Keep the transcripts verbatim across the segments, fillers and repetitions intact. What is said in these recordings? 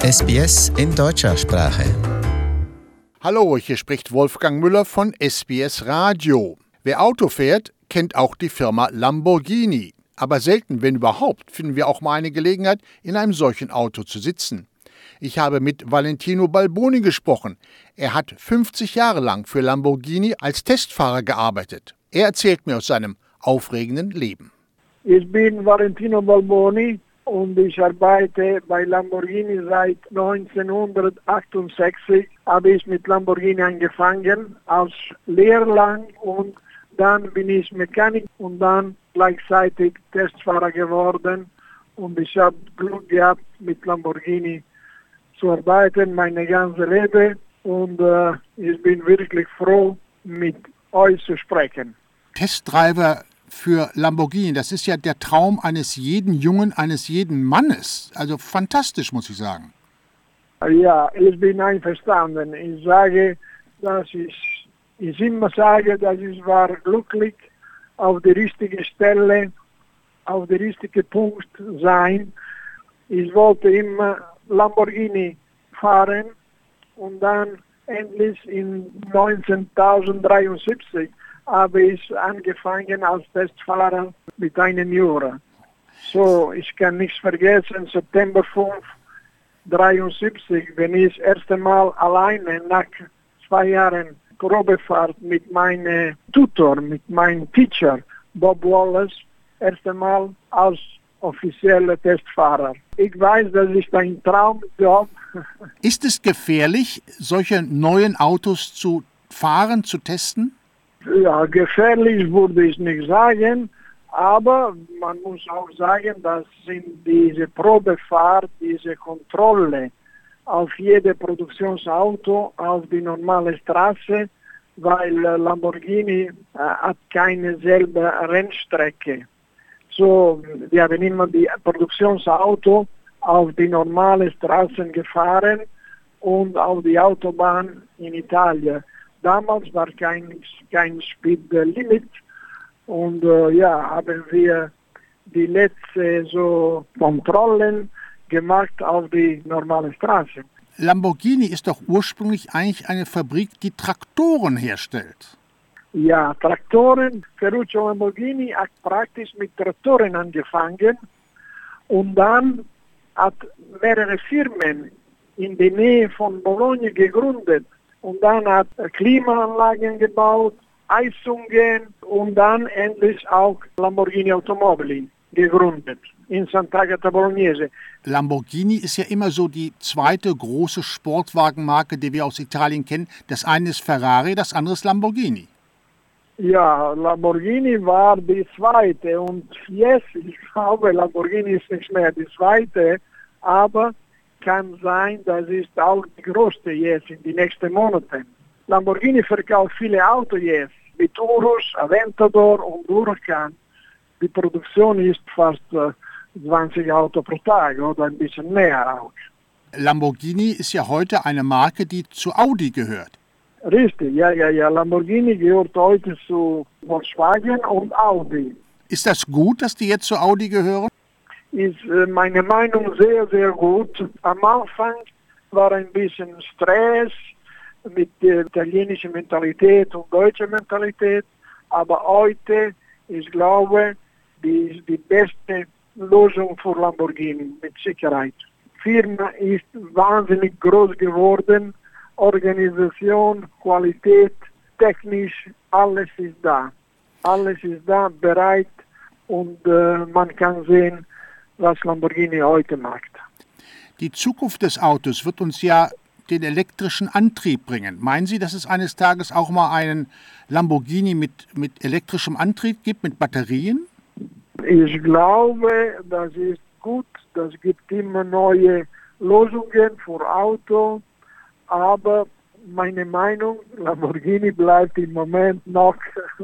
S B S in deutscher Sprache. Hallo, hier spricht Wolfgang Müller von S B S Radio. Wer Auto fährt, kennt auch die Firma Lamborghini. Aber selten, wenn überhaupt, finden wir auch mal eine Gelegenheit, in einem solchen Auto zu sitzen. Ich habe mit Valentino Balboni gesprochen. Er hat fünfzig Jahre lang für Lamborghini als Testfahrer gearbeitet. Er erzählt mir aus seinem aufregenden Leben. Ich bin Valentino Balboni und ich arbeite bei Lamborghini seit neunzehnhundertachtundsechzig. Habe ich mit Lamborghini angefangen als Lehrling und dann bin ich Mechaniker und dann gleichzeitig Testfahrer geworden. Und ich habe Glück gehabt, mit Lamborghini zu arbeiten, meine ganze Leben. Und äh, ich bin wirklich froh, mit euch zu sprechen. Testdriver für Lamborghini, das ist ja der Traum eines jeden Jungen, eines jeden Mannes. Also fantastisch, muss ich sagen. Ja, ich bin einverstanden. Ich sage, dass ich, ich immer sage, dass ich war glücklich, auf der richtigen Stelle, auf der richtigen Punkt sein. Ich wollte immer Lamborghini fahren und dann endlich in neunzehnhundertdreiundsiebzig habe ich angefangen als Testfahrer mit einem Jahr. So, ich kann nichts vergessen, September fünften neunzehnhundertdreiundsiebzig, wenn ich das erste Mal alleine nach zwei Jahren Probefahrt mit meinem Tutor, mit meinem Teacher, Bob Wallace, erste Mal als offizieller Testfahrer. Ich weiß, das ist ein Traumjob. Ist es gefährlich, solche neuen Autos zu fahren, zu testen? Ja, gefährlich würde ich nicht sagen, aber man muss auch sagen, dass sind diese Probefahrt, diese Kontrolle auf jede Produktionsauto, auf die normale Straße, weil Lamborghini äh, hat keine selbe Rennstrecke. So, wir haben immer die Produktionsauto auf die normale Straßen gefahren und auf die Autobahn in Italien. Damals war kein, kein Speed-Limit und äh, ja, haben wir die letzten so Kontrollen gemacht auf die normale Straße. Lamborghini ist doch ursprünglich eigentlich eine Fabrik, die Traktoren herstellt. Ja, Traktoren. Ferruccio Lamborghini hat praktisch mit Traktoren angefangen und dann hat mehrere Firmen in der Nähe von Bologna gegründet. Und dann hat er Klimaanlagen gebaut, Heizungen und dann endlich auch Lamborghini Automobili gegründet in Sant'Agata Bolognese. Lamborghini ist ja immer so die zweite große Sportwagenmarke, die wir aus Italien kennen. Das eine ist Ferrari, das andere ist Lamborghini. Ja, Lamborghini war die zweite und jetzt, ich glaube, Lamborghini ist nicht mehr die zweite, aber kann sein, das ist auch die größte jetzt in den nächsten Monaten. Lamborghini verkauft viele Autos jetzt, mit Urus, Aventador und Huracan. Die Produktion ist fast äh, zwanzig Autos pro Tag oder ein bisschen mehr auch. Lamborghini ist ja heute eine Marke, die zu Audi gehört. Richtig, ja, ja, ja. Lamborghini gehört heute zu Volkswagen und Audi. Ist das gut, dass die jetzt zu Audi gehören? Ist äh, meine Meinung sehr, sehr gut. Am Anfang war ein bisschen Stress mit der italienischen Mentalität und deutschen Mentalität, aber heute, ich glaube, die ist die beste Lösung für Lamborghini mit Sicherheit. Die Firma ist wahnsinnig groß geworden, Organisation, Qualität, technisch, alles ist da. Alles ist da, bereit und äh, man kann sehen, was Lamborghini heute macht. Die Zukunft des Autos wird uns ja den elektrischen Antrieb bringen. Meinen Sie, dass es eines Tages auch mal einen Lamborghini mit, mit elektrischem Antrieb gibt, mit Batterien? Ich glaube, das ist gut. Das gibt immer neue Lösungen für Auto. Aber meine Meinung, Lamborghini bleibt im Moment noch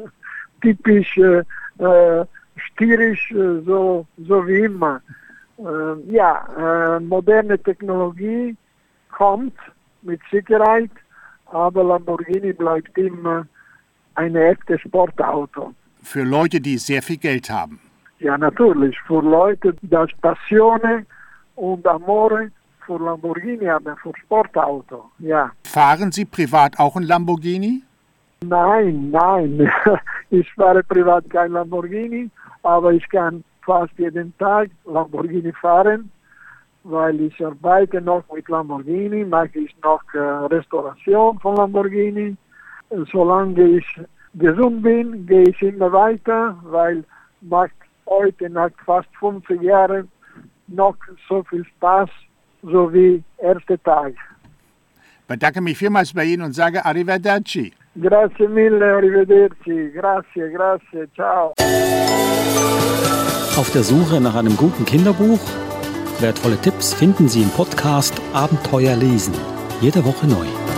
typisch äh, stierisch, äh, so, so wie immer. Äh, ja, äh, moderne Technologie kommt mit Sicherheit, aber Lamborghini bleibt immer ein echtes Sportauto. Für Leute, die sehr viel Geld haben. Ja, natürlich. Für Leute, das Passione und Amore für Lamborghini haben, für Sportauto, ja. Fahren Sie privat auch ein Lamborghini? Nein, nein, ich fahre privat kein Lamborghini, aber ich kann fast jeden Tag Lamborghini fahren, weil ich arbeite noch mit Lamborghini, mache ich noch äh, Restauration von Lamborghini. Solange ich gesund bin, gehe ich immer weiter, weil macht heute nach fast fünfzig Jahren noch so viel Spaß, so wie erster Tag. Ich bedanke mich vielmals bei Ihnen und sage Arrivederci. Grazie mille, arrivederci, grazie, grazie, ciao. Auf der Suche nach einem guten Kinderbuch? Wertvolle Tipps finden Sie im Podcast Abenteuer lesen. Jede Woche neu.